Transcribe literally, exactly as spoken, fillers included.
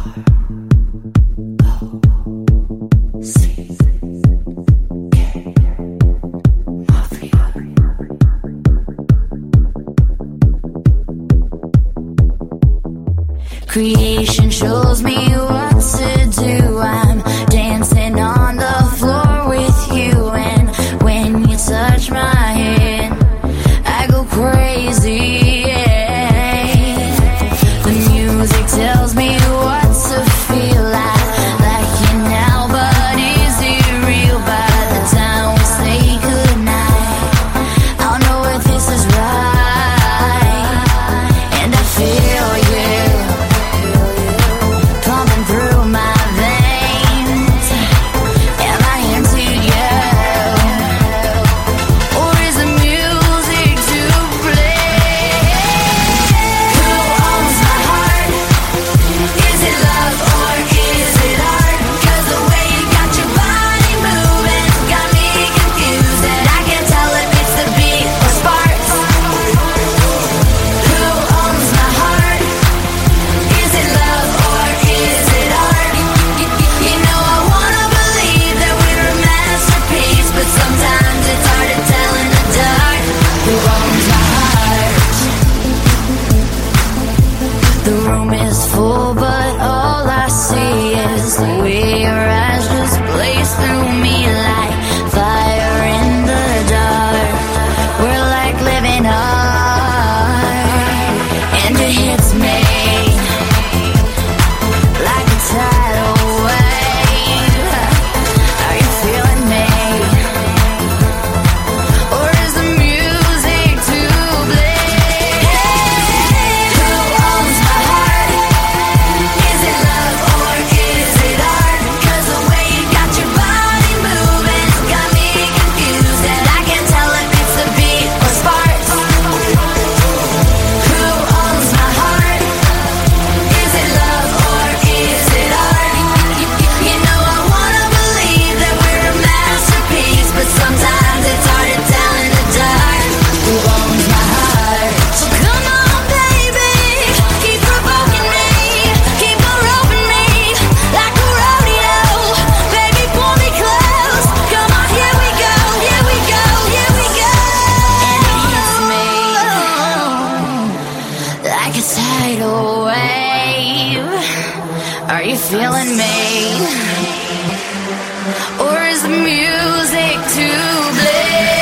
Creation shows me what to do. I'm dancing on the floor with you, and when you touch my hand, I go crazy. Yeah. The music tells me what to feel like, like you now, but is it real? By the time we say goodnight, I'll know if this is right, and I feel you through my veins. Am I into you, or is the music to play? Who owns my heart? Is it love or is it art? 'Cause the way you got your body moving got me confused, and I can't tell if it's the beat or sparks. Who owns my heart? Is it love or is it art? You know I wanna believe that we're a masterpiece, but sometimes it's hard to tell in the dark. Who owns my heart? The room is full, but all I see is the way your eyes just blaze through me like fire in the dark. We're like living art, and it hits me like a tidal wave. Are you feeling me, or is the music to blame? Who owns my heart? Is it love or is it art? 'Cause the way you got your body moving got me confused, and I can't tell if it's the beat or sparks. Who owns my heart? Is it love or is it art? You know I wanna believe that we're a masterpiece, but sometimes it's hard to tell in the dark. Who owns my heart? So come on, baby, keep provoking me, keep on roping me like a rodeo. Baby, pull me close. Come on, here we go, here we go, here we go. And it hits me like a tidal wave. Are you feeling me, or is the music too blame?